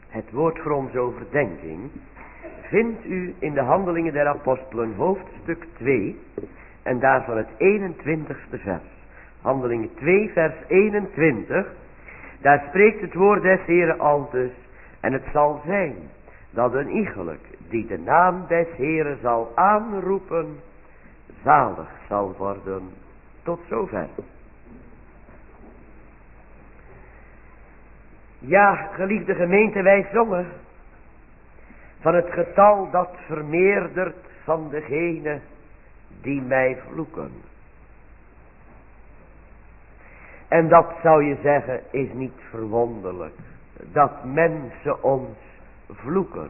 Het woord voor onze overdenking vindt u in de Handelingen der Apostelen hoofdstuk 2 en daarvan het 21ste vers. Handelingen 2 vers 21, daar spreekt het woord des Heeren aldus: en het zal zijn dat een iegelijk die de naam des Heeren zal aanroepen, zalig zal worden. Tot zover. Ja, geliefde gemeente, wij zongen van het getal dat vermeerdert van degene die mij vloeken. En dat, zou je zeggen, is niet verwonderlijk, dat mensen ons vloeken.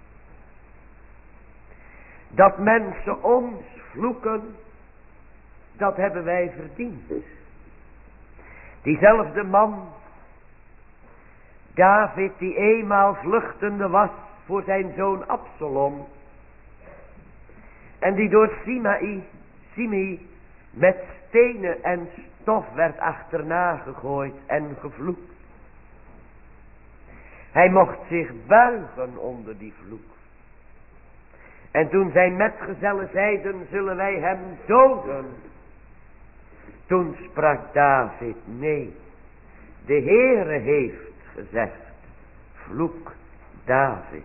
Dat mensen ons vloeken, dat hebben wij verdiend. Diezelfde man, David, die eenmaal vluchtende was voor zijn zoon Absalom, en die door Simei met stenen en stof werd achterna gegooid en gevloekt. Hij mocht zich buigen onder die vloek. En toen zijn metgezellen zeiden: zullen wij hem doden? Toen sprak David: nee, de Heere heeft gezegd: vloek David.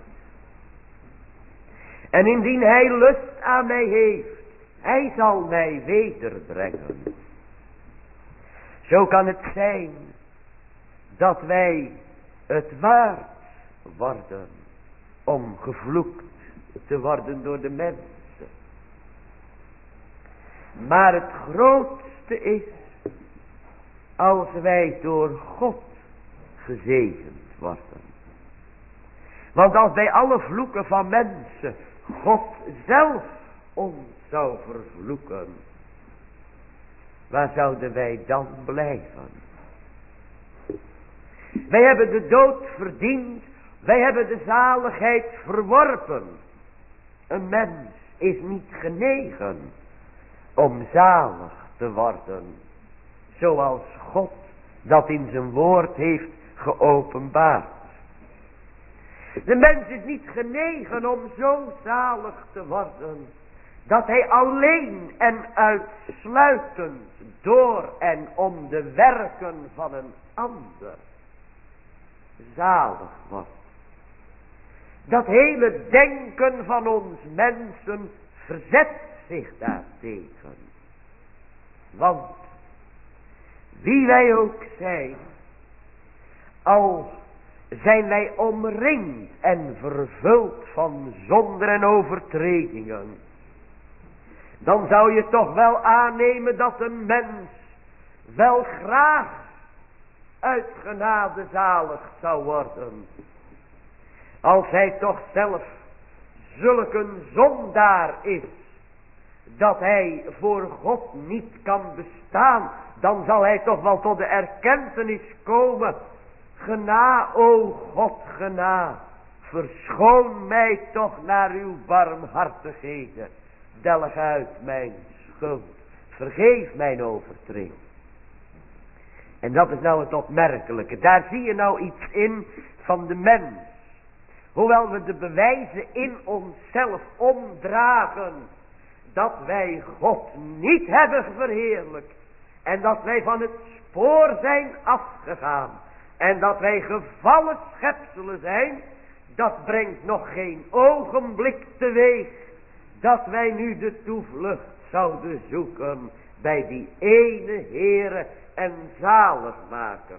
En indien hij lust aan mij heeft, hij zal mij wederbrengen. Zo kan het zijn dat wij het waard worden om gevloekt te worden door de mensen. Maar het grootste is als wij door God gezegend worden. Want als bij alle vloeken van mensen God zelf ons zou vervloeken, waar zouden wij dan blijven? Wij hebben de dood verdiend, wij hebben de zaligheid verworpen. Een mens is niet genegen om zalig te worden, zoals God dat in zijn woord heeft geopenbaard. De mens is niet genegen om zo zalig te worden, dat hij alleen en uitsluitend door en om de werken van een ander zalig wordt. Dat hele denken van ons mensen verzet zich daartegen. Want wie wij ook zijn, al zijn wij omringd en vervuld van zonden en overtredingen, dan zou je toch wel aannemen dat een mens wel graag uit genade zalig zou worden, als hij toch zelf zulk een zondaar is, dat hij voor God niet kan bestaan. Dan zal hij toch wel tot de erkentenis komen: gena, o God, gena, verschoon mij toch naar uw barmhartigheden, delg uit mijn schuld, vergeef mijn overtreding. En dat is nou het opmerkelijke. Daar zie je nou iets in van de mens. Hoewel we de bewijzen in onszelf omdragen dat wij God niet hebben verheerlijkt, en dat wij van het spoor zijn afgegaan, en dat wij gevallen schepselen zijn, dat brengt nog geen ogenblik teweeg dat wij nu de toevlucht zouden zoeken bij die ene Heere en zaligmaker.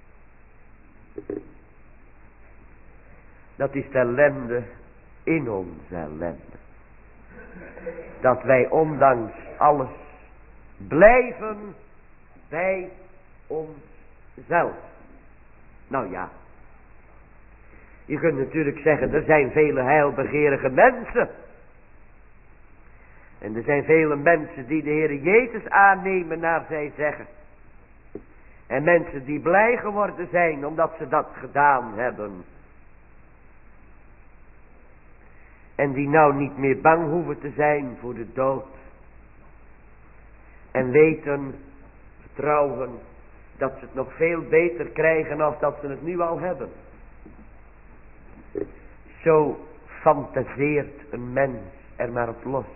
Dat is de ellende in onze ellende. Dat wij ondanks alles blijven bij onszelf. Nou ja, je kunt natuurlijk zeggen, er zijn vele heilbegeerige mensen. En er zijn vele mensen die de Heere Jezus aannemen naar zij zeggen. En mensen die blij geworden zijn omdat ze dat gedaan hebben. En die nou niet meer bang hoeven te zijn voor de dood. En weten, vertrouwen, dat ze het nog veel beter krijgen als dat ze het nu al hebben. Zo fantaseert een mens er maar op los.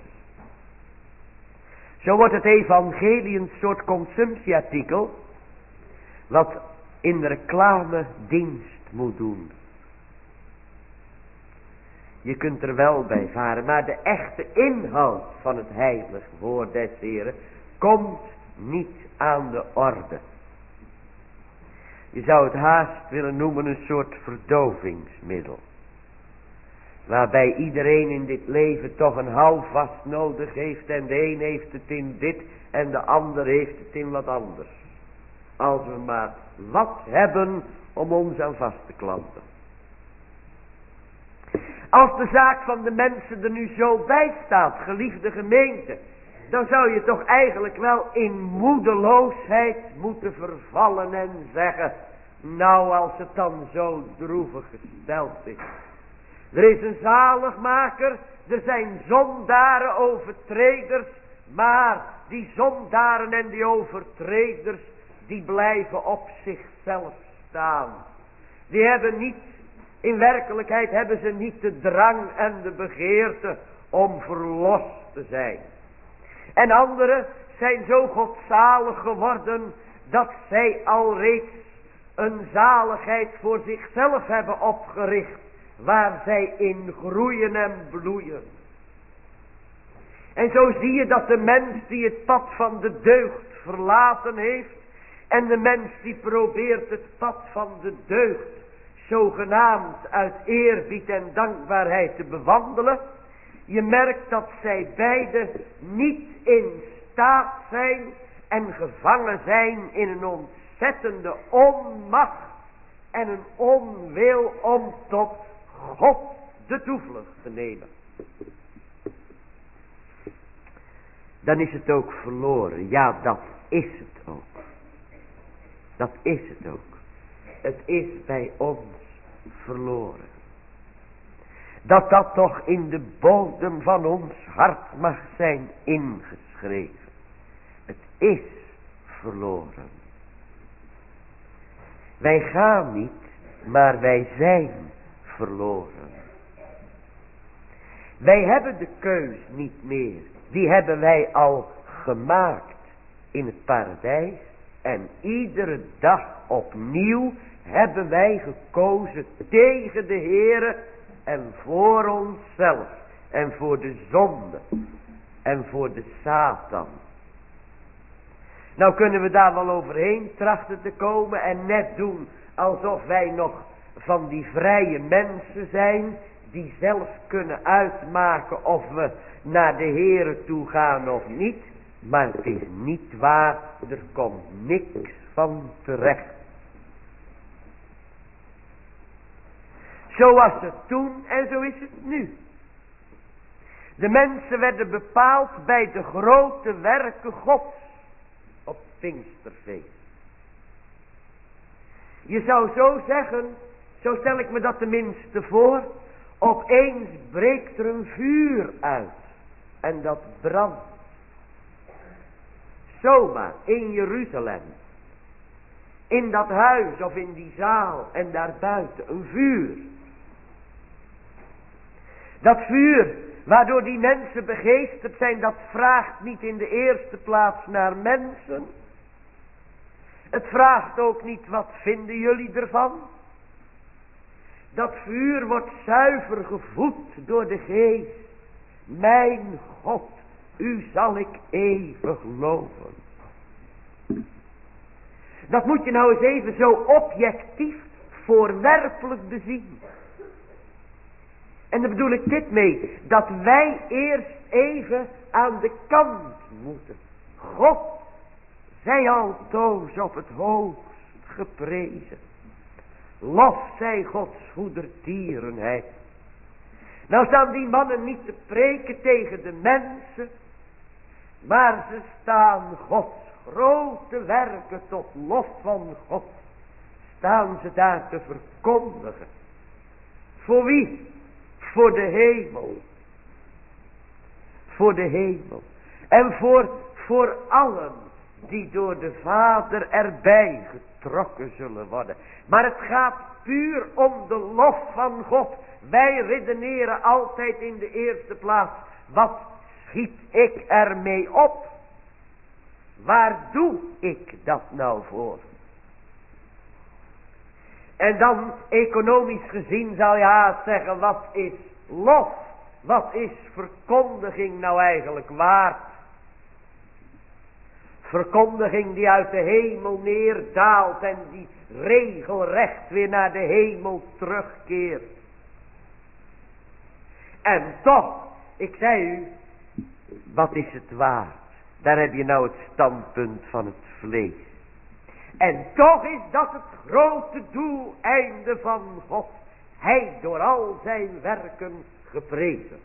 Zo wordt het evangelie een soort consumptieartikel, wat in de reclame dienst moet doen. Je kunt er wel bij varen, maar de echte inhoud van het heilig woord des Heren komt niet aan de orde. Je zou het haast willen noemen een soort verdovingsmiddel. Waarbij iedereen in dit leven toch een houvast nodig heeft. En de een heeft het in dit en de ander heeft het in wat anders. Als we maar wat hebben om ons aan vast te klampen. Als de zaak van de mensen er nu zo bij staat, geliefde gemeente, dan zou je toch eigenlijk wel in moedeloosheid moeten vervallen en zeggen, nou als het dan zo droevig gesteld is. Er is een zaligmaker, er zijn zondaren, overtreders, maar die zondaren en die overtreders, die blijven op zichzelf staan. Die hebben niet, in werkelijkheid hebben ze niet de drang en de begeerte om verlost te zijn. En anderen zijn zo godzalig geworden dat zij alreeds een zaligheid voor zichzelf hebben opgericht, waar zij in groeien en bloeien. En zo zie je dat de mens die het pad van de deugd verlaten heeft, en de mens die probeert het pad van de deugd zogenaamd uit eerbied en dankbaarheid te bewandelen, je merkt dat zij beide niet in staat zijn en gevangen zijn in een ontzettende onmacht en een onwil om tot God de toevlucht te nemen. Dan is het ook verloren. Ja, dat is het ook. Dat is het ook. Het is bij ons verloren. Dat toch in de bodem van ons hart mag zijn ingeschreven. Het is verloren. Wij gaan niet, maar wij zijn verloren. Wij hebben de keus niet meer. Die hebben wij al gemaakt in het paradijs. En iedere dag opnieuw hebben wij gekozen tegen de Heere en voor onszelf en voor de zonde en voor de Satan. Nou kunnen we daar wel overheen trachten te komen en net doen alsof wij nog van die vrije mensen zijn die zelf kunnen uitmaken of we naar de Heere toe gaan of niet. Maar het is niet waar, er komt niks van terecht. Zo was het toen en zo is het nu. De mensen werden bepaald bij de grote werken Gods op Pinksterfeest. Je zou zo zeggen, zo stel ik me dat tenminste voor, opeens breekt er een vuur uit en dat brandt. Zomaar in Jeruzalem, in dat huis of in die zaal en daarbuiten een vuur. Dat vuur waardoor die mensen begeesterd zijn, dat vraagt niet in de eerste plaats naar mensen. Het vraagt ook niet, wat vinden jullie ervan? Dat vuur wordt zuiver gevoed door de geest. Mijn God, u zal ik eeuwig loven. Dat moet je nou eens even zo objectief, voorwerpelijk bezien. En daar bedoel ik dit mee, dat wij eerst even aan de kant moeten. God zij altoos op het hoogst geprezen. Lof zij Gods goedertierenheid. Nou staan die mannen niet te preken tegen de mensen, maar ze staan Gods grote werken tot lof van God. Staan ze daar te verkondigen. Voor wie? Voor de hemel. Voor de hemel. En voor allen die door de Vader erbij getrokken zullen worden. Maar het gaat puur om de lof van God. wij redeneren altijd in de eerste plaats, wat schiet ik ermee op? Waar doe ik dat nou voor? En dan economisch gezien zou je haast zeggen, wat is lof? Wat is verkondiging nou eigenlijk waard? Verkondiging die uit de hemel neerdaalt en die regelrecht weer naar de hemel terugkeert. En toch, ik zei u, wat is het waard? Daar heb je nou het standpunt van het vlees. En toch is dat het grote doeleinde van God. Hij door al zijn werken geprezen.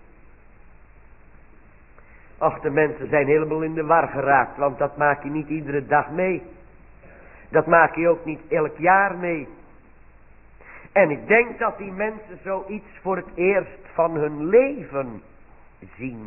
Ach, de mensen zijn helemaal in de war geraakt, want dat maak je niet iedere dag mee. Dat maak je ook niet elk jaar mee. En ik denk dat die mensen zoiets voor het eerst van hun leven zien.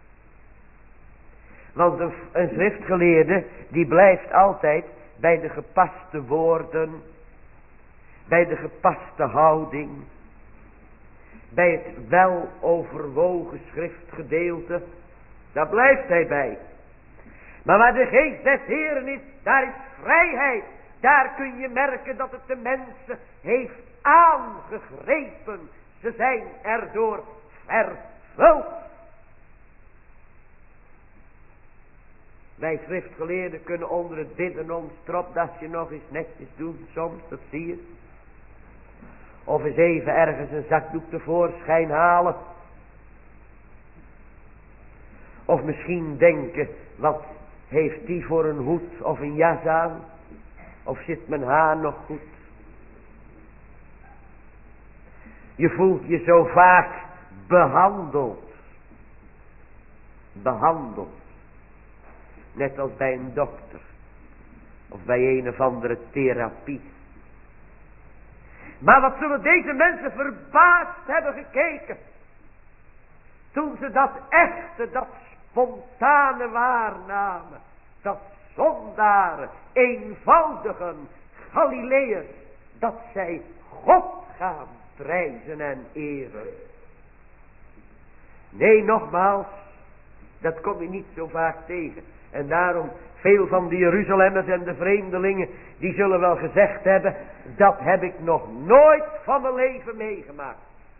Want een schriftgeleerde, die blijft altijd bij de gepaste woorden, bij de gepaste houding, bij het weloverwogen schriftgedeelte. Daar blijft hij bij. Maar waar de geest des Heeren is, daar is vrijheid. Daar kun je merken dat het de mensen heeft aangegrepen. Ze zijn erdoor vervuld. Wij schriftgeleerden kunnen onder het bidden ons stropdasje nog eens netjes doen. Soms, dat zie je. Of eens even ergens een zakdoek tevoorschijn halen. Of misschien denken, wat heeft die voor een hoed of een jas aan? Of zit mijn haar nog goed? Je voelt je zo vaak behandeld. Behandeld. Net als bij een dokter. Of bij een of andere therapie. Maar wat zullen deze mensen verbaasd hebben gekeken. Toen ze dat echte, dat spontane waarnamen. Dat zondaren, eenvoudigen, Galileërs. Dat zij God gaan prijzen en eren. Nee, nogmaals. Dat kom je niet zo vaak tegen. En daarom, veel van de Jeruzalemmers en de vreemdelingen, die zullen wel gezegd hebben, dat heb ik nog nooit van mijn leven meegemaakt.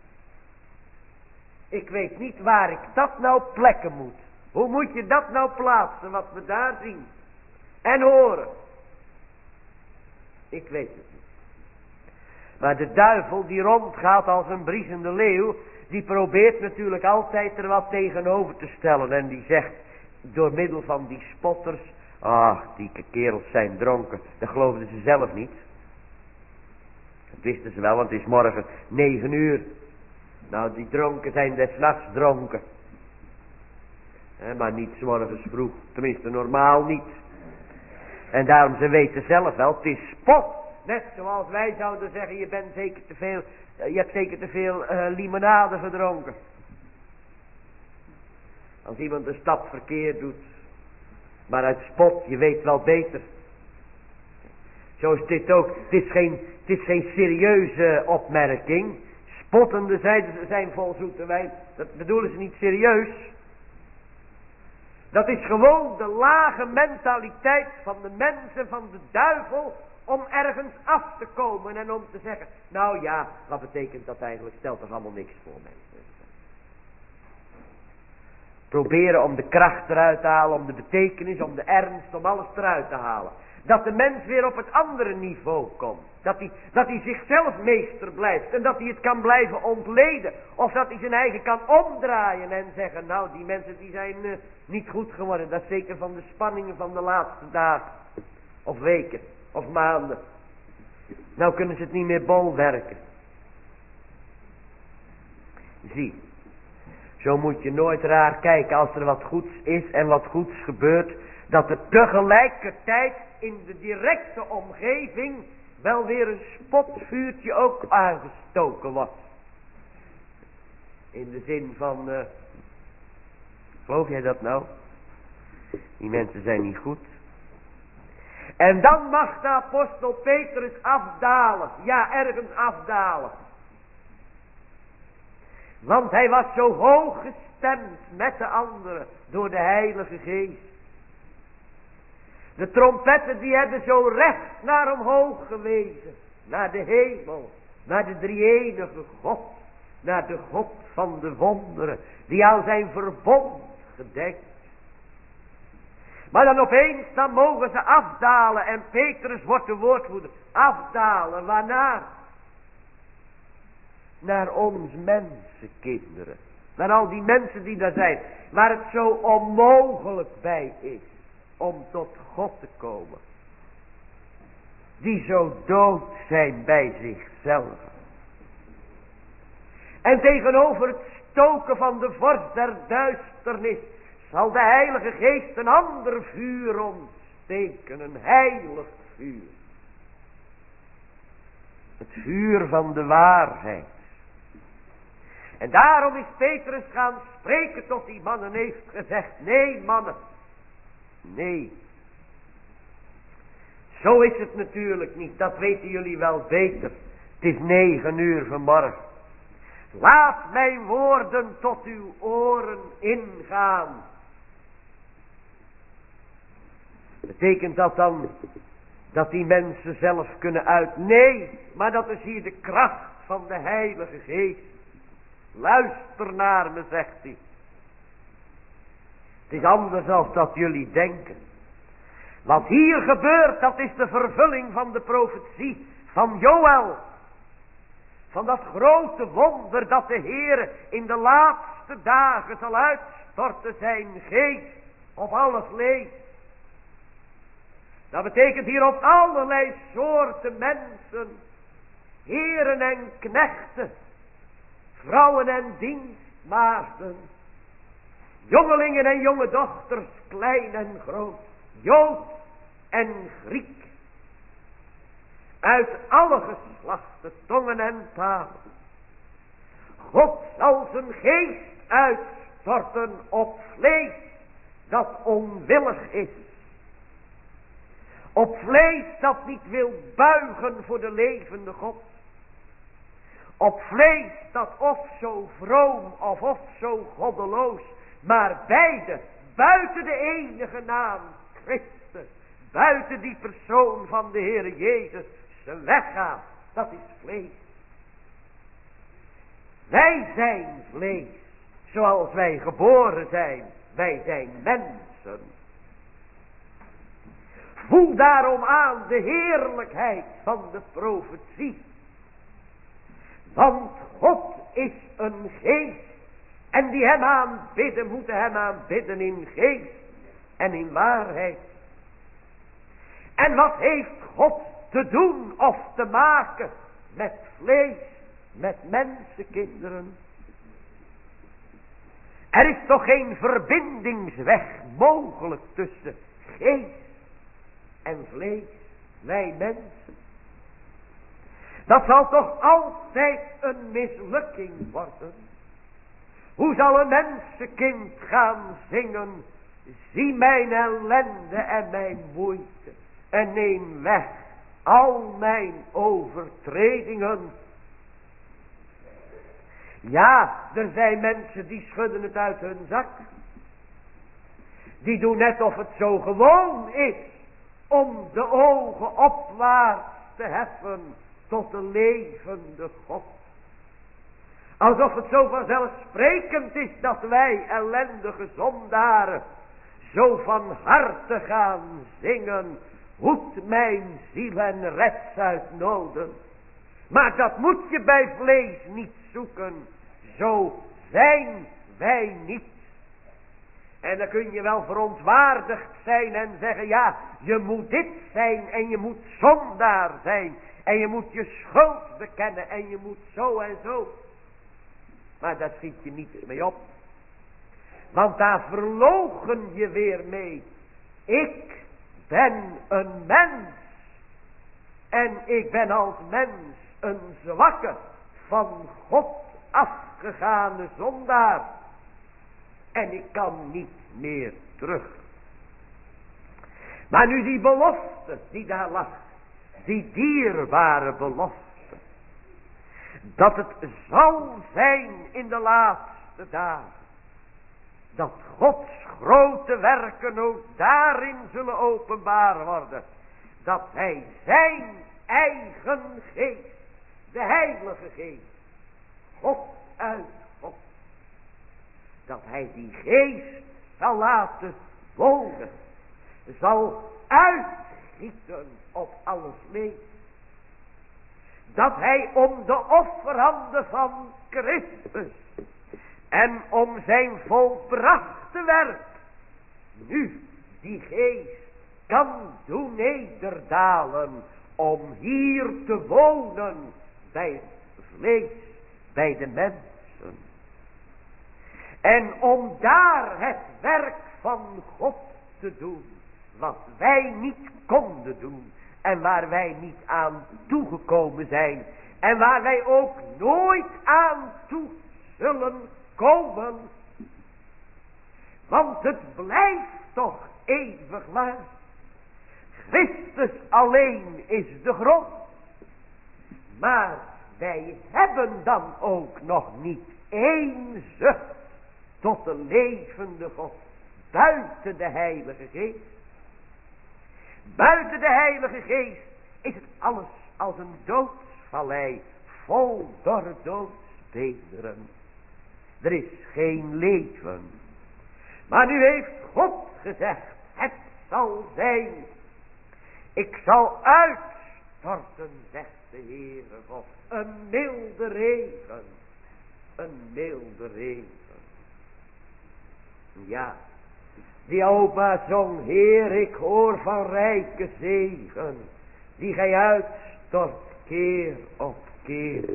Ik weet niet waar ik dat nou plekken moet. Hoe moet je dat nou plaatsen, wat we daar zien en horen? Ik weet het niet. Maar de duivel die rondgaat als een briesende leeuw, die probeert natuurlijk altijd er wat tegenover te stellen. En die zegt, door middel van die spotters, ach, die kerels zijn dronken. Dat geloofden ze zelf niet. Dat wisten ze wel, want het is morgen 9 uur. Nou, die dronken zijn des nachts dronken. Maar niet 's morgens vroeg. Tenminste, normaal niet. En daarom, ze weten zelf wel, het is spot. Net zoals wij zouden zeggen, je hebt zeker te veel limonade gedronken. Als iemand een stap verkeerd doet. Maar uit spot, je weet wel beter. Zo is dit ook. Het is geen serieuze opmerking. Spottende zijn vol zoete wijn. Dat bedoelen ze niet serieus. Dat is gewoon de lage mentaliteit van de mensen, van de duivel, om ergens af te komen en om te zeggen, nou ja, wat betekent dat eigenlijk? Stelt toch allemaal niks voor mensen. Proberen om de kracht eruit te halen, om de betekenis, om de ernst, om alles eruit te halen. Dat de mens weer op het andere niveau komt. Dat hij zichzelf meester blijft. En dat hij het kan blijven ontleden. Of dat hij zijn eigen kan omdraaien en zeggen, nou die mensen die zijn niet goed geworden. Dat is zeker van de spanningen van de laatste dagen. Of weken. Of maanden. Nou kunnen ze het niet meer bolwerken. Zie. Zo moet je nooit raar kijken als er wat goeds is en wat goeds gebeurt. Dat er tegelijkertijd in de directe omgeving wel weer een spotvuurtje ook aangestoken wordt. In de zin van, geloof jij dat nou? Die mensen zijn niet goed. En dan mag de apostel Petrus afdalen. Ja, ergens afdalen. Want hij was zo hoog gestemd met de anderen door de Heilige Geest. De trompetten die hebben zo recht naar omhoog gewezen. Naar de hemel. Naar de drie-enige God. Naar de God van de wonderen. Die aan zijn verbond gedenkt. Maar dan opeens, dan mogen ze afdalen. En Petrus wordt de woordvoerder. Afdalen, waarnaar? Naar ons mensenkinderen. Naar al die mensen die daar zijn. Waar het zo onmogelijk bij is. Om tot God te komen. Die zo dood zijn bij zichzelf. En tegenover het stoken van de vorst der duisternis. Zal de Heilige Geest een ander vuur ontsteken. Een heilig vuur. Het vuur van de waarheid. En daarom is Petrus gaan spreken tot die mannen en heeft gezegd. Nee mannen. Nee. Zo is het natuurlijk niet. Dat weten jullie wel beter. Het is 9 uur vanmorgen. Laat mijn woorden tot uw oren ingaan. Betekent dat dan dat die mensen zelf kunnen uit? Nee, maar dat is hier de kracht van de Heilige Geest. Luister naar me, zegt hij. Het is anders dan dat jullie denken. Wat hier gebeurt, dat is de vervulling van de profetie van Joël. Van dat grote wonder dat de Heer in de laatste dagen zal uitstorten zijn geest op alle vlees. Dat betekent hier op allerlei soorten mensen, heren en knechten, vrouwen en dienstmaagden, jongelingen en jonge dochters, klein en groot, Jood en Griek. Uit alle geslachten, tongen en talen. God zal zijn geest uitstorten op vlees dat onwillig is. Op vlees dat niet wil buigen voor de levende God. Op vlees dat of zo vroom of zo goddeloos, maar beide buiten de enige naam Christus, buiten die persoon van de Heere Jezus, ze weggaat. Dat is vlees. Wij zijn vlees, zoals wij geboren zijn. Wij zijn mensen. Voel daarom aan de heerlijkheid van de profetie. Want God is een geest. En die hem aanbidden, moeten hem aanbidden in geest en in waarheid. En wat heeft God te doen of te maken met vlees, met mensenkinderen? Er is toch geen verbindingsweg mogelijk tussen geest en vlees, wij mensen. Dat zal toch altijd een mislukking worden. Hoe zal een mensenkind gaan zingen? Zie mijn ellende en mijn moeite en neem weg al mijn overtredingen. Ja, er zijn mensen die schudden het uit hun zak. Die doen net of het zo gewoon is om de ogen opwaarts te heffen tot de levende God. Alsof het zo vanzelfsprekend is dat wij ellendige zondaren zo van harte gaan zingen. Hoed mijn ziel en red uit noden. Maar dat moet je bij vlees niet zoeken. Zo zijn wij niet. En dan kun je wel verontwaardigd zijn en zeggen, ja, je moet dit zijn en je moet zondaar zijn. En je moet je schuld bekennen en je moet zo en zo. Maar daar schiet je niets mee op. Want daar verloochen je weer mee. Ik ben een mens. En ik ben als mens een zwakke, van God afgegane zondaar. En ik kan niet meer terug. Maar nu die belofte die daar lag. Die dierbare belofte. dat het zal zijn in de laatste dagen, dat Gods grote werken ook daarin zullen openbaar worden, dat hij zijn eigen geest, de heilige geest, God uit God, dat hij die geest zal laten wonen, zal uitgieten op alles leven. Dat hij om de offerhanden van Christus en om zijn volbrachte werk nu die geest kan doen nederdalen om hier te wonen bij het vlees, bij de mensen. En om daar het werk van God te doen, wat wij niet konden doen en waar wij niet aan toegekomen zijn en waar wij ook nooit aan toe zullen komen. Want het blijft toch eeuwig waar. Christus alleen is de grond. Maar wij hebben dan ook nog niet één zucht tot de levende God buiten de Heilige Geest. Buiten de Heilige Geest is het alles als een doodsvallei, vol dorre doodsbeenderen. Er is geen leven. Maar nu heeft God gezegd, het zal zijn. Ik zal uitstorten, zegt de Heere God, een milde regen. Een milde regen. Ja, die opa zong, Heer, ik hoor van rijke zegen, die gij uitstort keer op keer.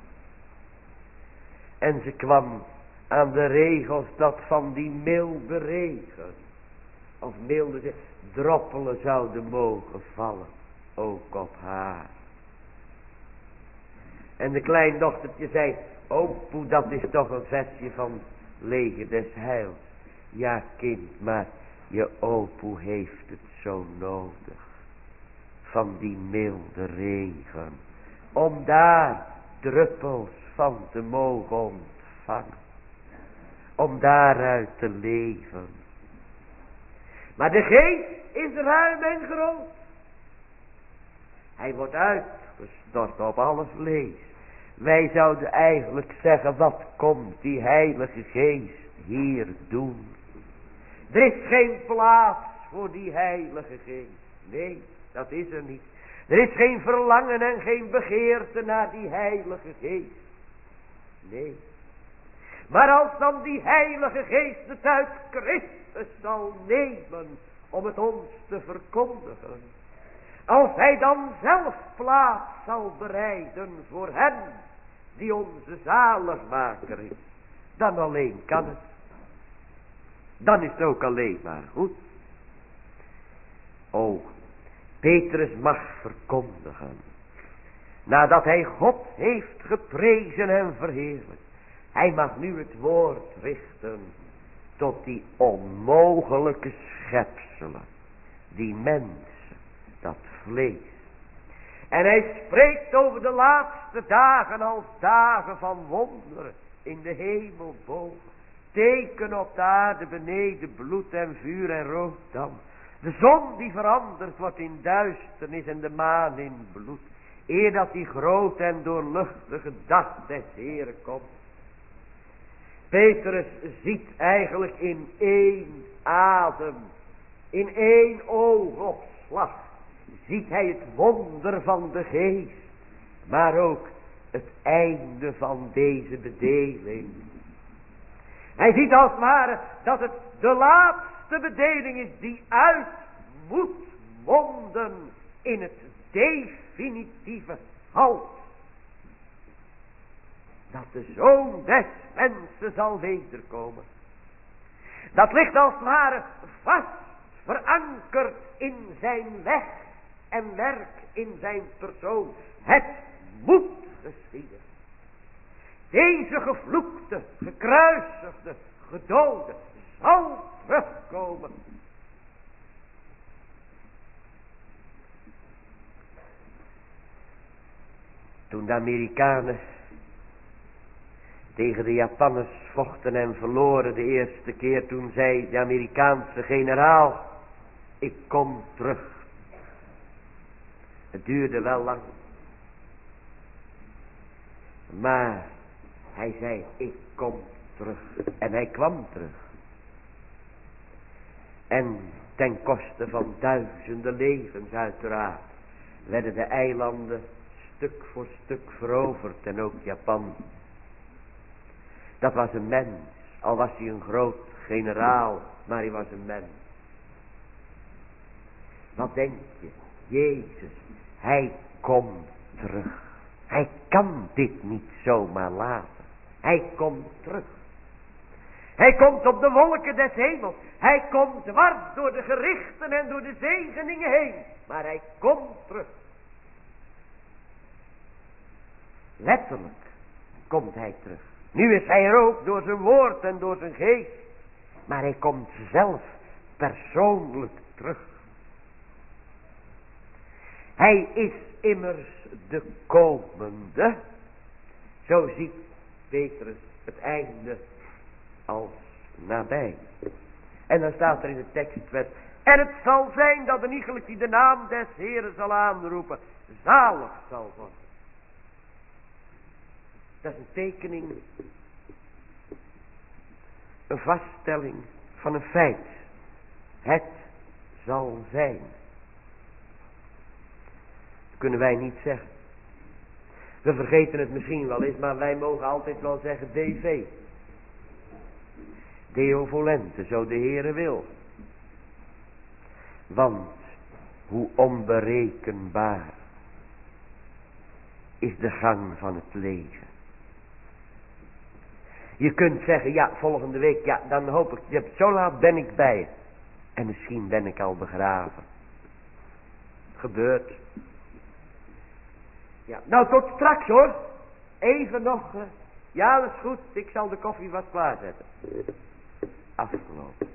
En ze kwam aan de regels dat van die milde regen, of milde droppelen zouden mogen vallen, ook op haar. En de kleindochtertje zei, poe, dat is toch een versje van leger des heils. Ja, kind, maar je opoe heeft het zo nodig. Van die milde regen. Om daar druppels van te mogen ontvangen. Om daaruit te leven. Maar de geest is ruim en groot. Hij wordt uitgestort op alle vlees. Wij zouden eigenlijk zeggen, wat komt die Heilige Geest hier doen? Er is geen plaats voor die Heilige Geest. Nee, dat is er niet. Er is geen verlangen en geen begeerte naar die Heilige Geest. Nee. Maar als dan die Heilige Geest het uit Christus zal nemen om het ons te verkondigen. Als hij dan zelf plaats zal bereiden voor hem die onze zaligmaker is. Dan alleen kan het. Dan is het ook alleen maar goed. O, Petrus mag verkondigen. Nadat hij God heeft geprezen en verheerlijkt. Hij mag nu het woord richten tot die onmogelijke schepselen. Die mensen, dat vlees. En hij spreekt over de laatste dagen als dagen van wonderen in de hemel boven. Teken op de aarde beneden, bloed en vuur en rookdam. De zon die veranderd wordt in duisternis en de maan in bloed. Eer dat die grote en doorluchtige dag des Heeren komt. Petrus ziet eigenlijk in één adem, in één oogopslag, ziet hij het wonder van de geest, maar ook het einde van deze bedeling. Hij ziet als het ware dat het de laatste bedeling is die uit moet monden in het definitieve halt. Dat de Zoon des mensen zal wederkomen. Dat ligt als het ware vast verankerd in zijn weg en werk in zijn persoon. Het moet geschieden. Deze gevloekte, gekruisigde, gedode zal terugkomen. Toen de Amerikanen tegen de Japanners vochten en verloren de eerste keer, toen zei de Amerikaanse generaal: ik kom terug. Het duurde wel lang, maar hij zei: ik kom terug. En hij kwam terug. En ten koste van duizenden levens uiteraard werden de eilanden stuk voor stuk veroverd, en ook Japan. Dat was een mens, al was hij een groot generaal, maar hij was een mens. Wat denk je? Jezus, hij komt terug. Hij kan dit niet zomaar laten. Hij komt terug. Hij komt op de wolken des hemels. Hij komt dwars door de gerichten en door de zegeningen heen. Maar hij komt terug. Letterlijk komt hij terug. Nu is hij er ook door zijn woord en door zijn geest. Maar hij komt zelf persoonlijk terug. Hij is immers de komende. Zo ziet Petrus het einde als nabij. En dan staat er in de tekst: en het zal zijn dat een iegelijk die de naam des Heeren zal aanroepen, zalig zal worden. Dat is een tekening, een vaststelling van een feit. Het zal zijn. Dat kunnen wij niet zeggen. We vergeten het misschien wel eens, maar wij mogen altijd wel zeggen DV. Deo volente, zo de Heere wil. Want hoe onberekenbaar is de gang van het leven. Je kunt zeggen: ja, volgende week, ja, dan hoop ik, zo laat ben ik bij je. En misschien ben ik al begraven. Gebeurt. Ja, nou tot straks hoor. Even nog. Ja, dat is goed. Ik zal de koffie wat klaarzetten. Afgelopen.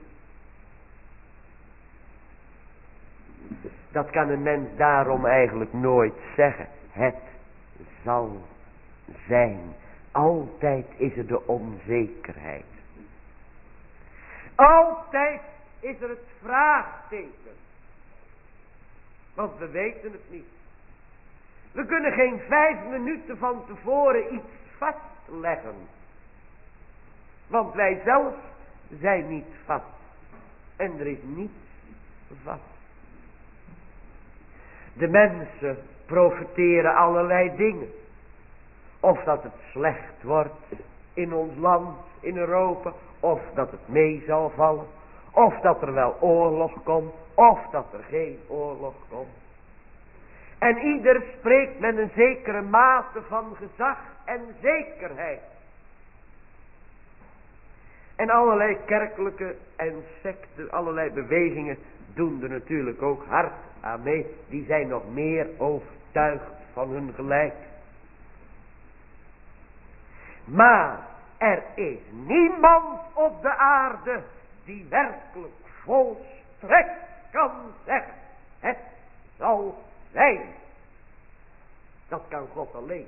Dat kan een mens daarom eigenlijk nooit zeggen. Het zal zijn. Altijd is er de onzekerheid. Altijd is er het vraagteken. Want we weten het niet. We kunnen geen 5 minuten van tevoren iets vastleggen. Want wij zelf zijn niet vast. En er is niets vast. De mensen profiteren allerlei dingen. Of dat het slecht wordt in ons land, in Europa. Of dat het mee zal vallen. Of dat er wel oorlog komt. Of dat er geen oorlog komt. En ieder spreekt met een zekere mate van gezag en zekerheid. En allerlei kerkelijke en secten, allerlei bewegingen doen er natuurlijk ook hard aan mee. Die zijn nog meer overtuigd van hun gelijk. Maar er is niemand op de aarde die werkelijk volstrekt kan zeggen: het zal zijn. Dat kan God alleen.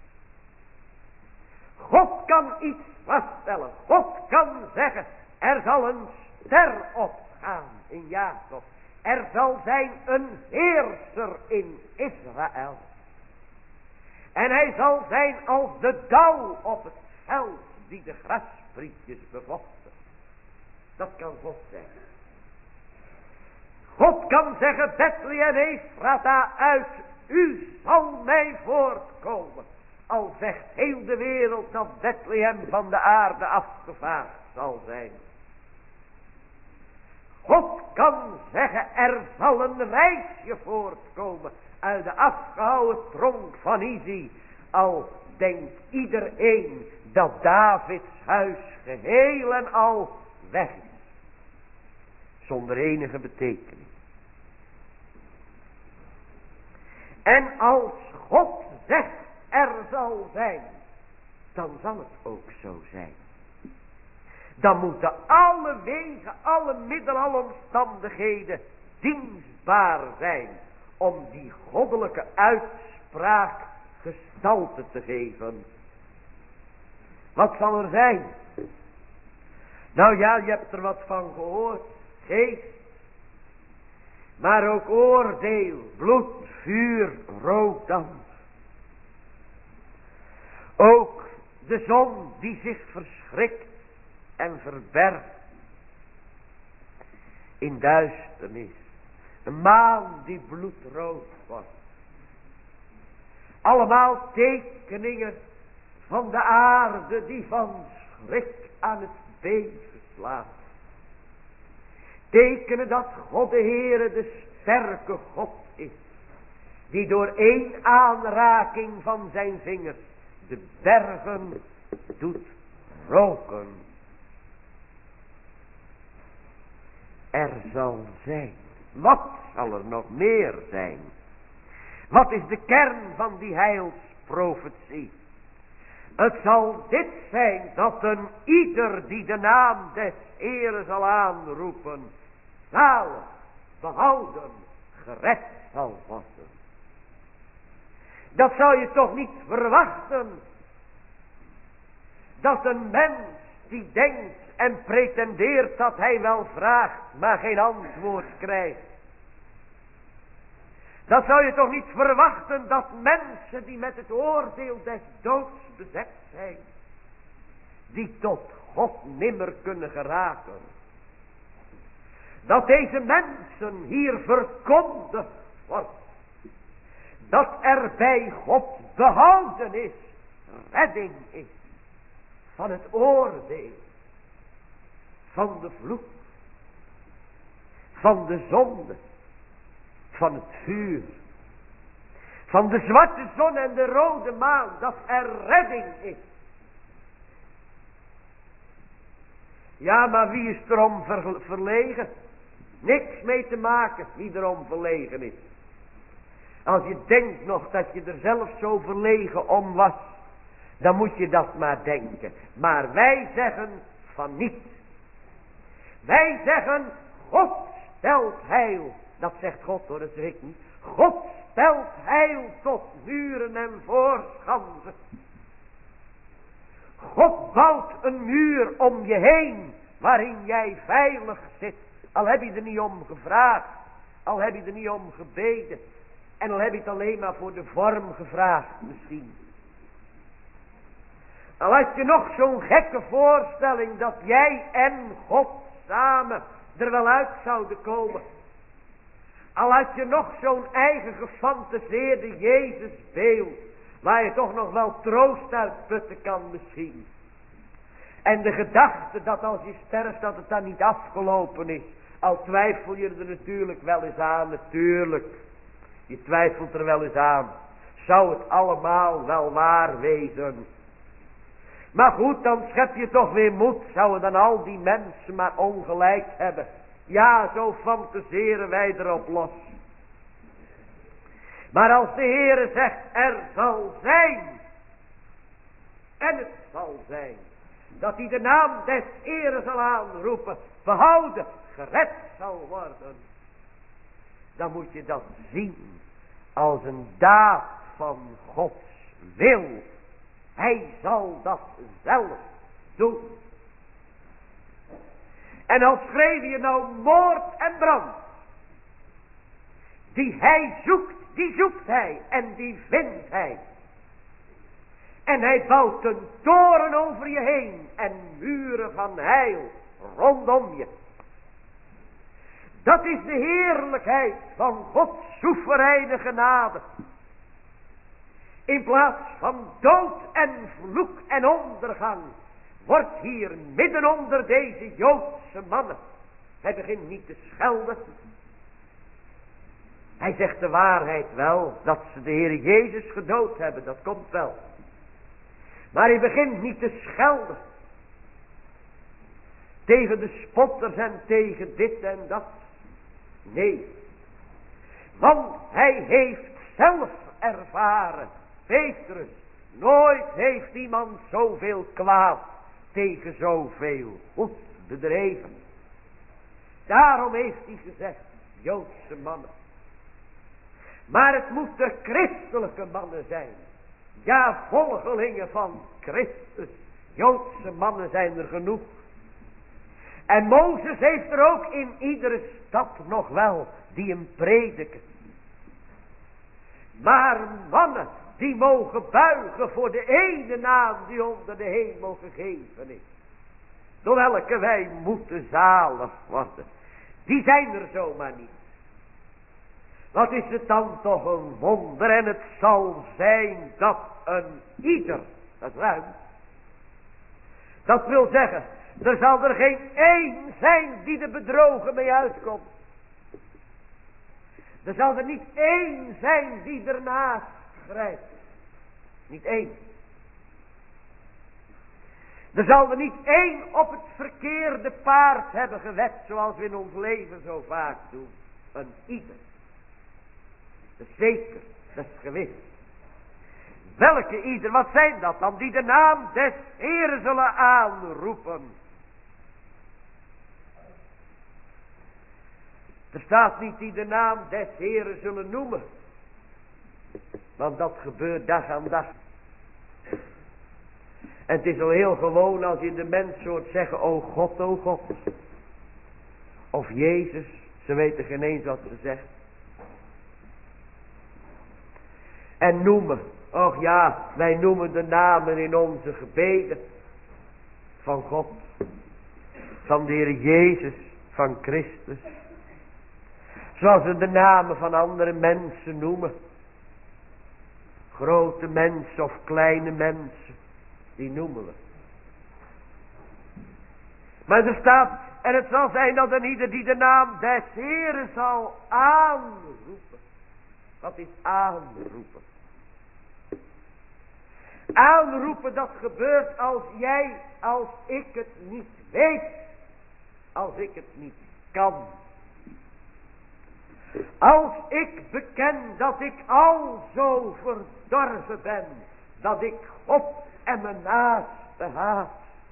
God kan iets vaststellen. God kan zeggen: er zal een ster opgaan in Jacob. Er zal zijn een heerser in Israël. En hij zal zijn als de dauw op het veld die de grasprietjes bevochten. Dat kan God zeggen. God kan zeggen: Bethlehem Ephrata, uit u zal mij voortkomen. Al zegt heel de wereld dat Bethlehem van de aarde afgevaagd zal zijn. God kan zeggen: er zal een reisje voortkomen uit de afgehouwen tronk van Isi. Al denkt iedereen dat Davids huis geheel en al weg is. Zonder enige betekenis. En als God zegt: er zal zijn, dan zal het ook zo zijn. Dan moeten alle wegen, alle middelen, alle omstandigheden dienstbaar zijn om die goddelijke uitspraak gestalte te geven. Wat zal er zijn? Nou ja, je hebt er wat van gehoord. Geest. Maar ook oordeel, bloed, vuur, rook, dans. Ook de zon die zich verschrikt en verbergt in duisternis. Een maan die bloedrood wordt. Allemaal tekeningen van de aarde die van schrik aan het beven slaat. Tekenen dat God de Heere de sterke God is. Die door één aanraking van zijn vingers de bergen doet roken. Er zal zijn. Wat zal er nog meer zijn? Wat is de kern van die heilsprofetie? Het zal dit zijn dat een ieder die de naam des Heeren zal aanroepen, zalig, behouden, gered zal worden. Dat zou je toch niet verwachten. Dat een mens die denkt en pretendeert dat hij wel vraagt, maar geen antwoord krijgt. Dat zou je toch niet verwachten dat mensen die met het oordeel des doods bezet zijn, die tot God nimmer kunnen geraken. Dat deze mensen hier verkondigd wordt. Dat er bij God behouden is, redding is, van het oordeel, van de vloek, van de zonde, van het vuur, van de zwarte zon en de rode maan, dat er redding is. Ja, maar wie is erom verlegen? Niks mee te maken wie erom verlegen is. Als je denkt nog dat je er zelf zo verlegen om was, dan moet je dat maar denken. Maar wij zeggen van niet. Wij zeggen, God stelt heil. Dat zegt God hoor, dat zeg ik niet. God stelt heil tot muren en voorschansen. God bouwt een muur om je heen, waarin jij veilig zit. Al heb je er niet om gevraagd, al heb je er niet om gebeden. En al heb je het alleen maar voor de vorm gevraagd misschien. Al had je nog zo'n gekke voorstelling dat jij en God samen er wel uit zouden komen. Al had je nog zo'n eigen gefantaseerde Jezusbeeld, waar je toch nog wel troost uit putten kan misschien. En de gedachte dat als je sterft dat het dan niet afgelopen is. Al twijfel je er natuurlijk wel eens aan, natuurlijk. Je twijfelt er wel eens aan. Zou het allemaal wel waar wezen? Maar goed, dan schep je toch weer moed. Zouden dan al die mensen maar ongelijk hebben. Ja, zo fantaseren wij erop los. Maar als de Heere zegt, er zal zijn. En het zal zijn. Dat hij de naam des Heeren zal aanroepen. Behouden, gered zal worden. Dan moet je dat zien als een daad van Gods wil. Hij zal dat zelf doen. En als schreef je nou moord en brand. Die hij zoekt, die zoekt hij en die vindt hij. En hij bouwt een toren over je heen en muren van heil rondom je. Dat is de heerlijkheid van Gods soevereine genade. In plaats van dood en vloek en ondergang wordt hier midden onder deze Joodse mannen. Hij begint niet te schelden. Hij zegt de waarheid wel, dat ze de Heer Jezus gedood hebben, dat komt wel. Maar hij begint niet te schelden. Tegen de spotters en tegen dit en dat. Nee. Want hij heeft zelf ervaren. Petrus, nooit heeft iemand zoveel kwaad tegen zoveel goed bedreven. Daarom heeft hij gezegd, Joodse mannen. Maar het moeten christelijke mannen zijn. Ja, volgelingen van Christus. Joodse mannen zijn er genoeg. En Mozes heeft er ook in iedere stad nog wel die hem prediken. Maar mannen die mogen buigen voor de ene naam die onder de hemel gegeven is, door welke wij moeten zalig worden, die zijn er zomaar niet. Wat is het dan toch een wonder, en het zal zijn dat een ieder, dat is ruim. Dat wil zeggen, er zal er geen één zijn die er bedrogen mee uitkomt. Er zal er niet één zijn die ernaast grijpt. Niet één. Er zal er niet één op het verkeerde paard hebben gewet, zoals we in ons leven zo vaak doen. Een ieder. Dat is zeker, dat is gewis. Welke ieder, wat zijn dat dan? Die de naam des Heeren zullen aanroepen. Er staat niet die de naam des Heeren zullen noemen. Want dat gebeurt dag aan dag. En het is al heel gewoon als je de mens hoort zeggen, o God, o God. Of Jezus, ze weten geen eens wat ze zegt. En noemen, och ja, wij noemen de namen in onze gebeden. Van God, van de Heer Jezus, van Christus. Zoals we de namen van andere mensen noemen. Grote mensen of kleine mensen. Die noemen we. Maar er staat, en het zal zijn dat een ieder die de naam des Heeren zal aanroepen. Wat is aanroepen? Aanroepen, dat gebeurt als jij, als ik het niet weet. Als ik het niet kan. Als ik beken dat ik al zo verdorven ben, dat ik God en mijn naaste haat,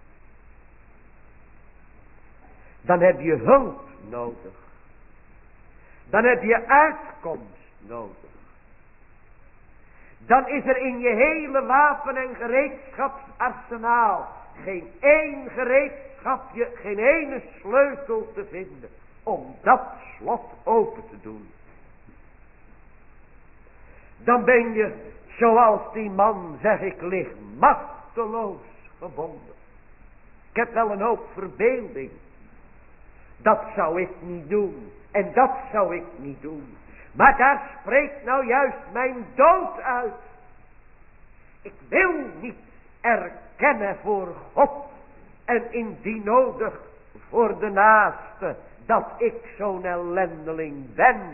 dan heb je hulp nodig. Dan heb je uitkomst nodig. Dan is er in je hele wapen- en gereedschapsarsenaal geen één gereedschapje, geen ene sleutel te vinden om dat slot open te doen. Dan ben je, zoals die man zegt, ik lig machteloos gebonden. Ik heb wel een hoop verbeelding. Dat zou ik niet doen. En dat zou ik niet doen. Maar daar spreekt nou juist mijn dood uit. Ik wil niet erkennen voor God en indien nodig voor de naaste dat ik zo'n ellendeling ben.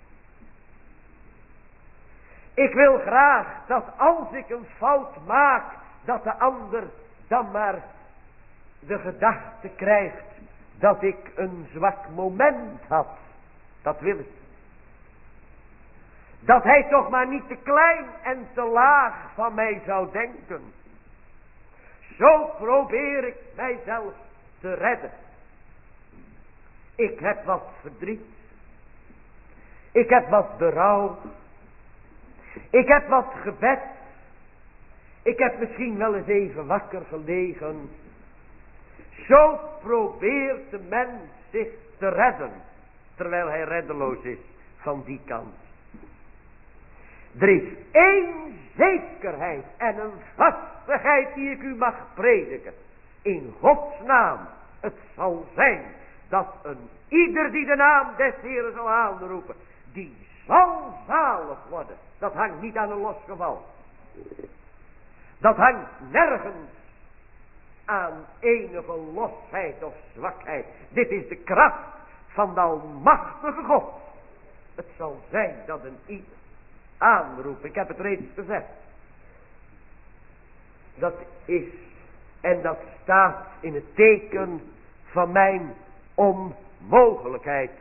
Ik wil graag dat als ik een fout maak, dat de ander dan maar de gedachte krijgt dat ik een zwak moment had. Dat wil ik. Dat hij toch maar niet te klein en te laag van mij zou denken. Zo probeer ik mijzelf te redden. Ik heb wat verdriet. Ik heb wat berouw. Ik heb wat gebed. Ik heb misschien wel eens even wakker gelegen. Zo probeert de mens zich te redden. Terwijl hij reddeloos is van die kant. Er is één zekerheid en een vastigheid die ik u mag prediken. In Gods naam. Het zal zijn dat een ieder die de naam des Heeren zal aanroepen, die zal zalig worden. Dat hangt niet aan een los geval. Dat hangt nergens aan enige losheid of zwakheid. Dit is de kracht van de almachtige God. Het zal zijn dat een ieder aanroept. Ik heb het reeds gezegd. Dat is en dat staat in het teken van mijn onmogelijkheid.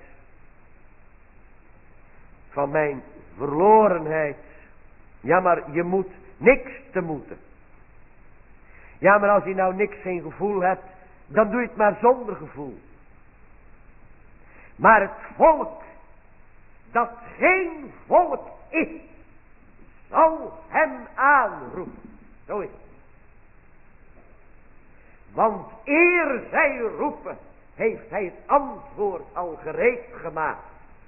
Van mijn verlorenheid. Ja, maar je moet niks te moeten. Ja, maar als je nou niks, geen gevoel hebt, dan doe je het maar zonder gevoel. Maar het volk, dat geen volk is, zal hem aanroepen. Zo is het. Want eer zij roepen, heeft hij het antwoord al gereed gemaakt.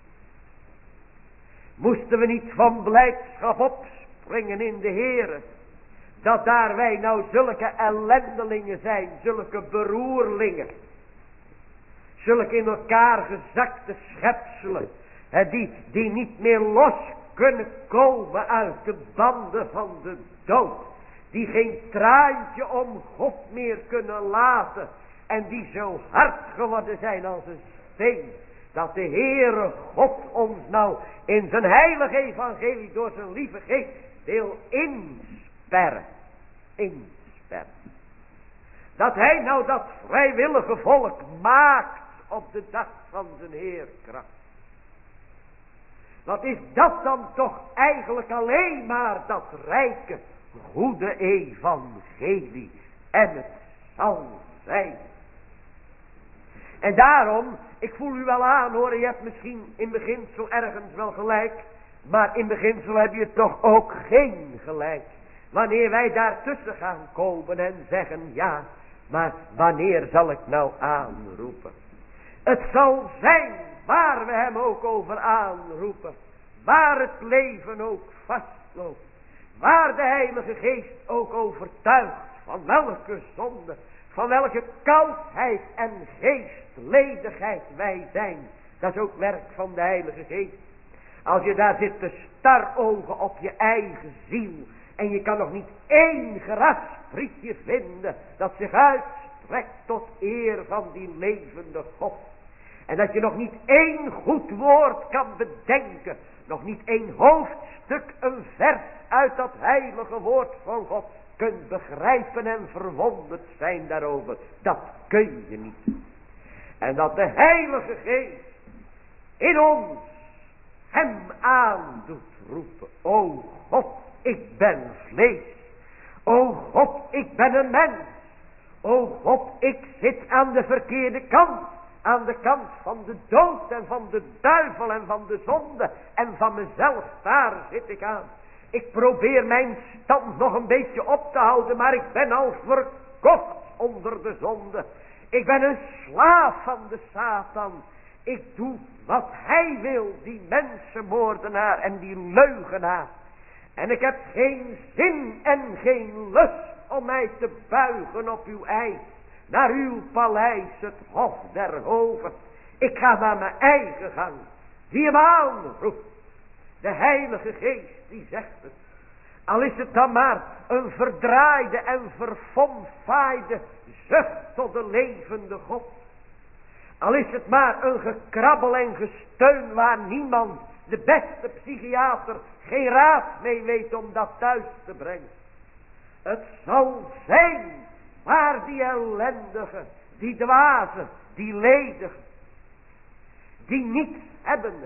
Moesten we niet van blijdschap opspringen in de Heere, dat daar wij nou zulke ellendelingen zijn, zulke beroerlingen, zulke in elkaar gezakte schepselen, die niet meer los kunnen komen uit de banden van de dood, die geen traantje om God meer kunnen laten en die zo hard geworden zijn als een steen, dat de Heere God ons nou in zijn heilige evangelie door zijn lieve geest wil insperren. Dat hij nou dat vrijwillige volk maakt op de dag van zijn heerkracht. Wat is dat dan toch eigenlijk alleen maar dat rijke, goede evangelie. En het zal zijn. En daarom, ik voel u wel aan hoor, je hebt misschien in beginsel ergens wel gelijk, maar in beginsel heb je toch ook geen gelijk. Wanneer wij daartussen gaan komen en zeggen, ja, maar wanneer zal ik nou aanroepen? Het zal zijn waar we hem ook over aanroepen, waar het leven ook vastloopt, waar de Heilige Geest ook overtuigt van welke zonde, van welke koudheid en geestledigheid wij zijn. Dat is ook werk van de Heilige Geest. Als je daar zit te starogen op je eigen ziel en je kan nog niet één grassprietje vinden dat zich uitstrekt tot eer van die levende God. En dat je nog niet één goed woord kan bedenken, nog niet één hoofdstuk, een vers uit dat heilige woord van God kunt begrijpen en verwonderd zijn daarover. Dat kun je niet. En dat de Heilige Geest in ons hem aan doet roepen. O God, ik ben vlees. O God, ik ben een mens. O God, ik zit aan de verkeerde kant. Aan de kant van de dood en van de duivel en van de zonde en van mezelf. Daar zit ik aan. Ik probeer mijn stand nog een beetje op te houden, maar ik ben al verkocht onder de zonde. Ik ben een slaaf van de Satan. Ik doe wat hij wil, die mensenmoordenaar en die leugenaar. En ik heb geen zin en geen lust om mij te buigen op uw eis. Naar uw paleis, het hof der hoven. Ik ga naar mijn eigen gang. Die hem aanroept. De Heilige Geest, die zegt het. Al is het dan maar een verdraaide en verfomfaaide zucht tot de levende God. Al is het maar een gekrabbel en gesteun waar niemand, de beste psychiater, geen raad mee weet om dat thuis te brengen. Het zal zijn waar die ellendige, die dwaze, die ledige, die niets hebbende,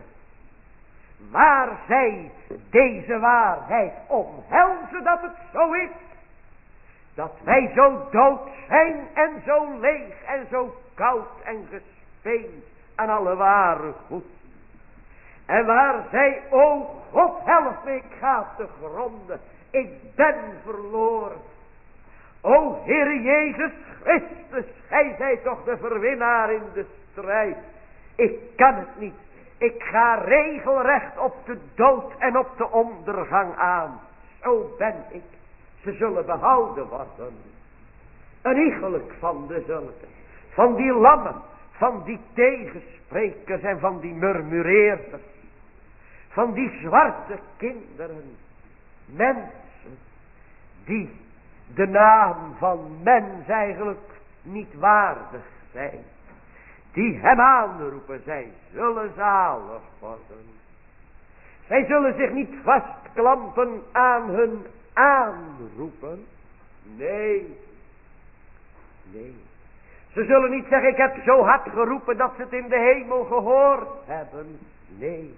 waar zij deze waarheid omhelzen dat het zo is, dat wij zo dood zijn en zo leeg en zo koud en gespeend aan alle ware goed. En waar zij, o God help me, ik ga te gronden, ik ben verloren. O Heer Jezus Christus, gij zijt toch de verwinnaar in de strijd. Ik kan het niet. Ik ga regelrecht op de dood en op de ondergang aan. Zo ben ik. Ze zullen behouden worden. Een iegelijk van de zulken. Van die lammen. Van die tegensprekers en van die murmureerders. Van die zwarte kinderen. Mensen die de naam van mens eigenlijk niet waardig zijn. Die hem aanroepen, zij zullen zalig worden. Zij zullen zich niet vastklampen aan hun aanroepen. Nee. Nee. Ze zullen niet zeggen, ik heb zo hard geroepen dat ze het in de hemel gehoord hebben. Nee.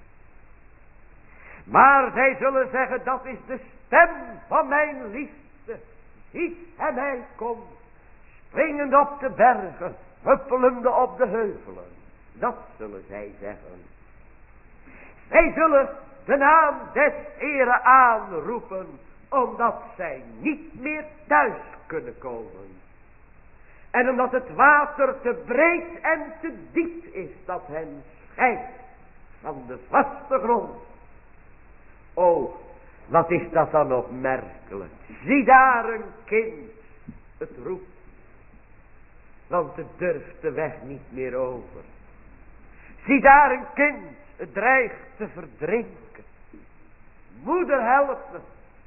Maar zij zullen zeggen, dat is de stem van mijn liefde. Ziet en hij komt, springend op de bergen, huppelende op de heuvelen. Dat zullen zij zeggen. Zij zullen de naam des Heren aanroepen, omdat zij niet meer thuis kunnen komen. En omdat het water te breed en te diep is, dat hen scheidt van de vaste grond. O, wat is dat dan opmerkelijk. Zie daar een kind, het roept. Want het durft de weg niet meer over. Zie daar een kind, het dreigt te verdrinken. Moeder, help me.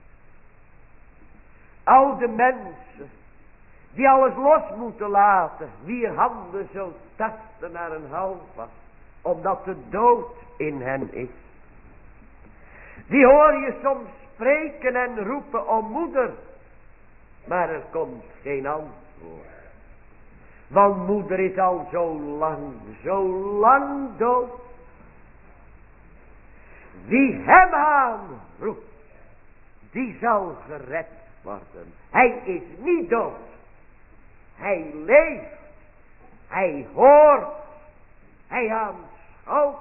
Oude mensen, die alles los moeten laten, wier handen zo tasten naar een houvast, omdat de dood in hen is. Die hoor je soms spreken en roepen om moeder, maar er komt geen antwoord. Want moeder is al zo lang dood. Wie hem aanroept, die zal gered worden. Hij is niet dood. Hij leeft. Hij hoort. Hij aanschouwt.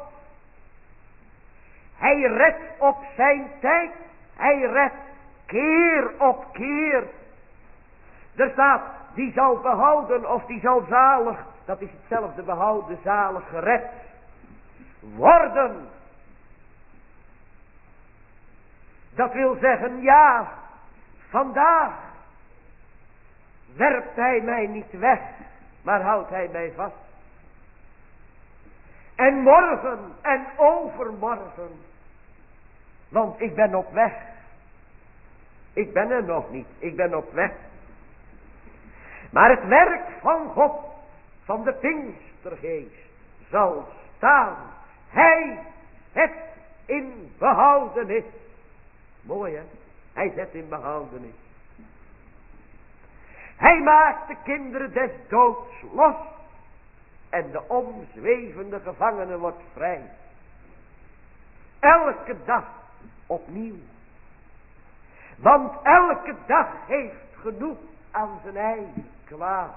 Hij redt op zijn tijd. Hij redt keer op keer. Er staat, die zal behouden of die zal zalig. Dat is hetzelfde, behouden, zalig, gered worden. Dat wil zeggen, ja, vandaag werpt hij mij niet weg, maar houdt hij mij vast. En morgen en overmorgen, want ik ben op weg. Ik ben er nog niet, ik ben op weg. Maar het werk van God, van de Pinkstergeest, zal staan. Hij zet in behoudenis. Mooi, hè? Hij zet in behoudenis. Hij maakt de kinderen des doods los. En de omzwevende gevangene wordt vrij. Elke dag opnieuw. Want elke dag heeft genoeg aan zijn eigen kwaad.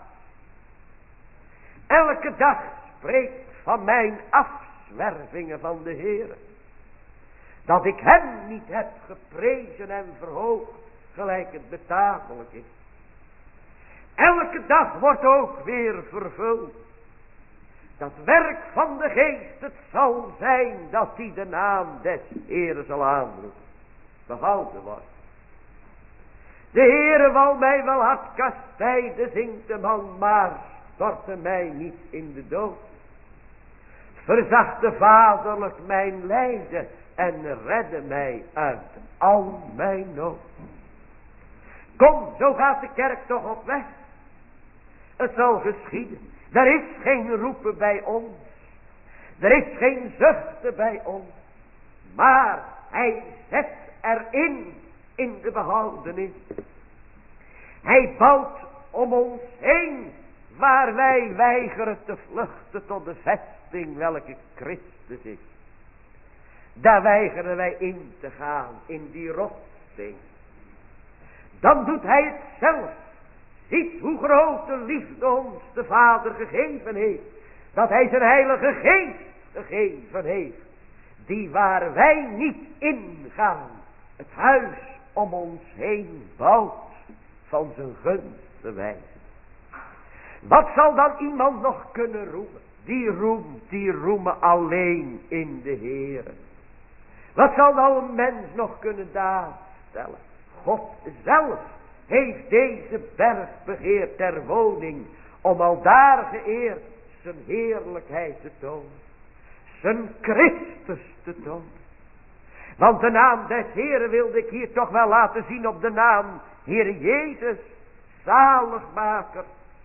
Elke dag spreekt van mijn afzwervingen van de Heer. Dat ik hem niet heb geprezen en verhoogd, gelijk het betafelijk is. Elke dag wordt ook weer vervuld. Dat werk van de Geest, het zal zijn dat hij de naam des Heeren zal aanroepen. Behouden wordt. De Heere wou mij wel hard kastijden, zingt de man, maar stortte mij niet in de dood. Verzachte vaderlijk mijn lijden en redde mij uit al mijn nood. Kom, zo gaat de kerk toch op weg. Het zal geschieden. Er is geen roepen bij ons. Er is geen zuchten bij ons. Maar hij zet erin in de behoudenis. Hij bouwt om ons heen, waar wij weigeren te vluchten tot de vesting welke Christus is. Daar weigeren wij in te gaan, in die rotsteen. Dan doet hij het zelf. Ziet hoe grote liefde ons de Vader gegeven heeft. Dat hij zijn heilige geest gegeven heeft. Die waar wij niet ingaan, het huis om ons heen bouwt van zijn gunst wijze. Wat zal dan iemand nog kunnen roemen? Die roemen alleen in de Heere. Wat zal nou een mens nog kunnen daarstellen? God zelf heeft deze berg begeerd ter woning, om al daar geëerd zijn heerlijkheid te tonen. Zijn Christus te tonen. Want de naam des Heren wilde ik hier toch wel laten zien op de naam Heere Jezus, zaligmaker.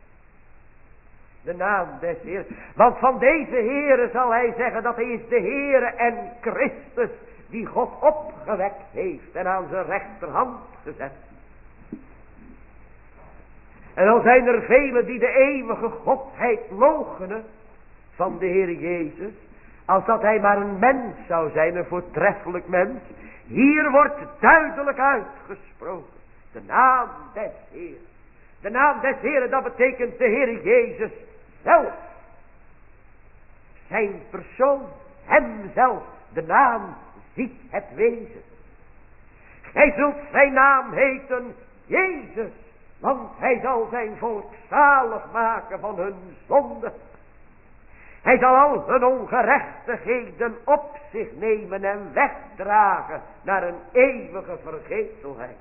De naam des Heren. Want van deze Heere zal hij zeggen dat hij is de Heere en Christus, die God opgewekt heeft en aan zijn rechterhand gezet. En dan zijn er velen die de eeuwige Godheid loochenen van de Heer Jezus, als dat hij maar een mens zou zijn, een voortreffelijk mens. Hier wordt duidelijk uitgesproken, de naam des Heeren. De naam des Heeren, dat betekent de Heer Jezus zelf. Zijn persoon, hemzelf, de naam ziet het wezen. Gij zult zijn naam heten Jezus, Want hij zal zijn volk zalig maken van hun zonde. Hij zal al hun ongerechtigheden op zich nemen en wegdragen naar een eeuwige vergetelheid.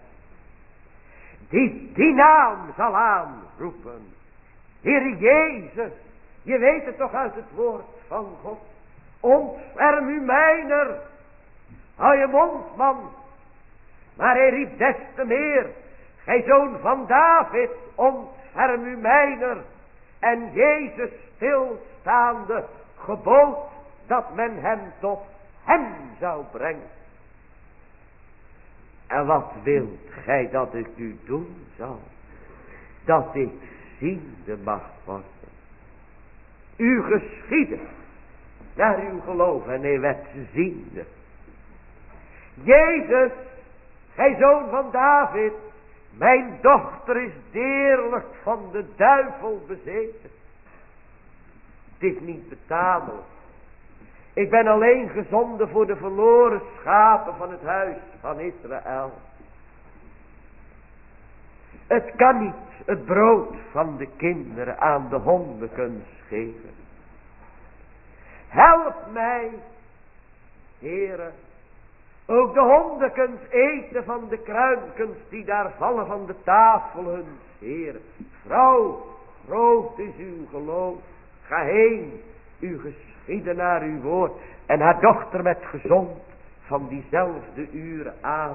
Die naam zal aanroepen. Heer Jezus, je weet het toch uit het woord van God. Ontferm u mijner. Hou je mond, man. Maar hij riep des te meer. Gij zoon van David, ontferm u mijner. En Jezus stilstaande gebood dat men hem tot hem zou brengen. En wat wilt gij dat ik u doen zal? Dat ik ziende mag worden. U geschieden naar uw geloof en hij werd ziende. Jezus, gij zoon van David, mijn dochter is deerlijk van de duivel bezeten. Het is niet betamelijk. Ik ben alleen gezonden voor de verloren schapen van het huis van Israël. Het kan niet het brood van de kinderen aan de hondekens geven. Help mij, Heere. Ook de hondekens eten van de kruimkens die daar vallen van de tafel hun, Heere. Vrouw, groot is uw geloof. Ga heen, u geschieden naar uw woord. En haar dochter werd gezond van diezelfde uren aan.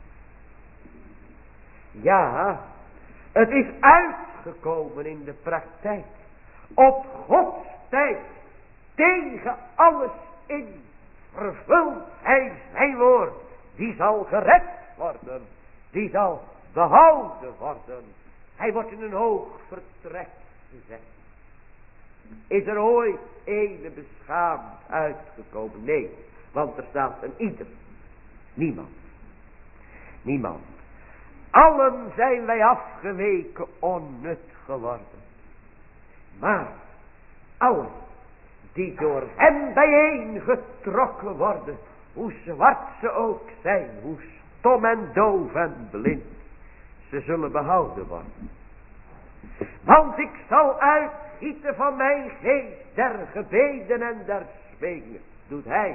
Ja, het is uitgekomen in de praktijk. Op Gods tijd, tegen alles in, vervult hij zijn woord. Die zal gered worden. Die zal behouden worden. Hij wordt in een hoog vertrek gezet. Is er ooit ene beschaamd uitgekomen? Nee, want er staat een ieder. Niemand. Niemand. Allen zijn wij afgeweken onnut geworden. Maar allen die door hem bijeen getrokken worden, hoe zwart ze ook zijn, hoe stom en doof en blind, ze zullen behouden worden. Want ik zal uitgieten van mijn geest der gebeden en der smekingen, doet hij.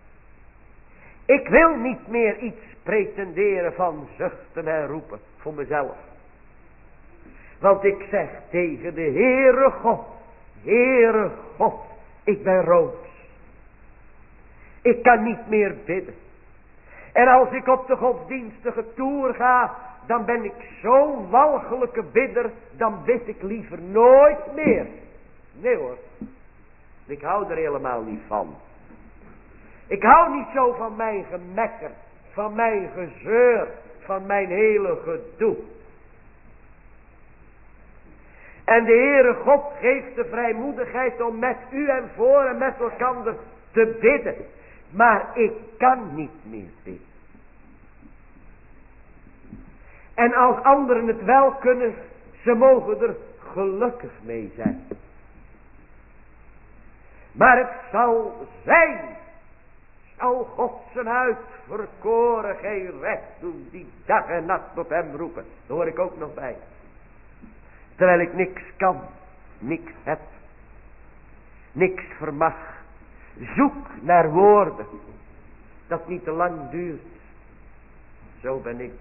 Ik wil niet meer iets pretenderen van zuchten en roepen voor mezelf. Want ik zeg tegen de Heere God, ik ben roods. Ik kan niet meer bidden. En als ik op de godsdienstige toer ga, dan ben ik zo'n walgelijke bidder, dan bid ik liever nooit meer. Nee hoor, ik hou er helemaal niet van. Ik hou niet zo van mijn gemekker, van mijn gezeur, van mijn hele gedoe. En de Heere God geeft de vrijmoedigheid om met u en voor en met elkaar te bidden. Maar ik kan niet meer bidden. En als anderen het wel kunnen, ze mogen er gelukkig mee zijn. Maar het zal zijn, zal God zijn uitverkoren geen recht doen, die dag en nacht op hem roepen. Daar hoor ik ook nog bij. Terwijl ik niks kan, niks heb, niks vermag. Zoek naar woorden, dat niet te lang duurt. Zo ben ik.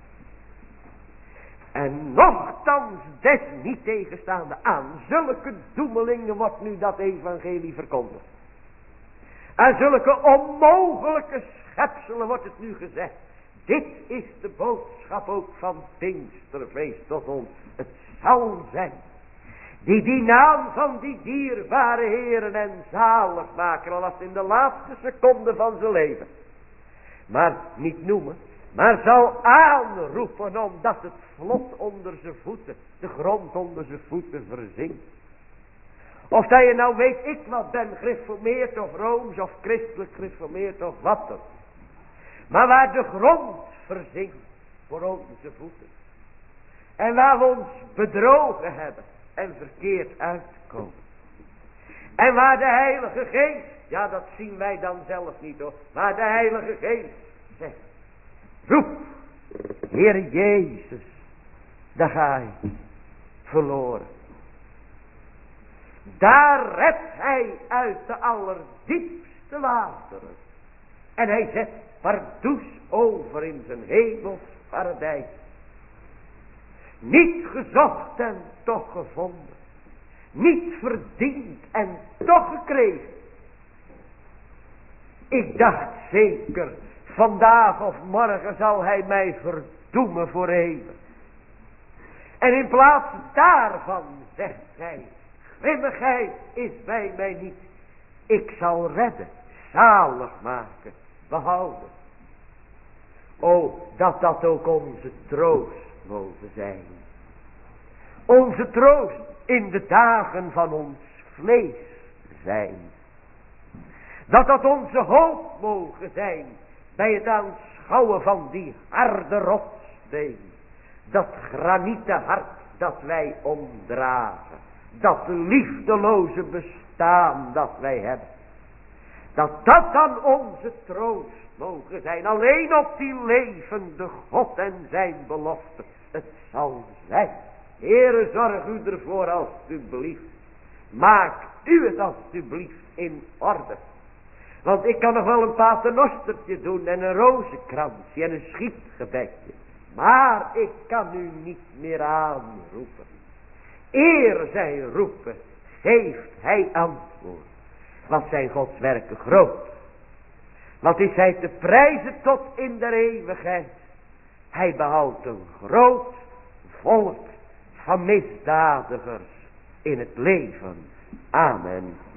En nochtans des niet tegenstaande aan zulke doemelingen wordt nu dat evangelie verkondigd. Aan zulke onmogelijke schepselen wordt het nu gezegd. Dit is de boodschap ook van Pinksterfeest tot ons. Het zal zijn. Die naam van die dierbare Heeren en zalig maken. Al was het in de laatste seconde van zijn leven. Maar niet noemen. Maar zal aanroepen omdat het vlot onder zijn voeten. De grond onder zijn voeten verzinkt. Of dat je nou weet ik wat ben. Gereformeerd of Rooms of christelijk gereformeerd of wat dan. Maar waar de grond verzinkt voor onze voeten. En waar we ons bedrogen hebben en verkeerd uitkomen. En waar de Heilige Geest, ja dat zien wij dan zelf niet hoor. Waar de Heilige Geest zegt, roep, Heer Jezus, dan ga je verloren. Daar redt hij uit de allerdiepste wateren. En hij zet pardoes over in zijn hemels paradijs. Niet gezocht en toch gevonden. Niet verdiend en toch gekregen. Ik dacht zeker, vandaag of morgen zal hij mij verdoemen voor eeuwig. En in plaats daarvan zegt hij, grimmigheid is bij mij niet. Ik zal redden, zalig maken, behouden. O, dat dat ook onze troost mogen zijn. Onze troost in de dagen van ons vlees zijn. Dat dat onze hoop mogen zijn bij het aanschouwen van die harde rotsbeen. Dat granieten hart dat wij omdragen. Dat liefdeloze bestaan dat wij hebben. Dat dat dan onze troost mogen zijn. Alleen op die levende God en zijn belofte. Het zal zijn. Heere, zorg u ervoor alstublieft. Maak u het alstublieft in orde. Want ik kan nog wel een paternostertje doen en een rozenkransje en een schietgebedje. Maar ik kan u niet meer aanroepen. Eer zij roepen, geeft hij antwoord. Wat zijn Gods werken groot. Wat is hij te prijzen tot in de eeuwigheid. Hij behoudt een groot volk van misdadigers in het leven. Amen.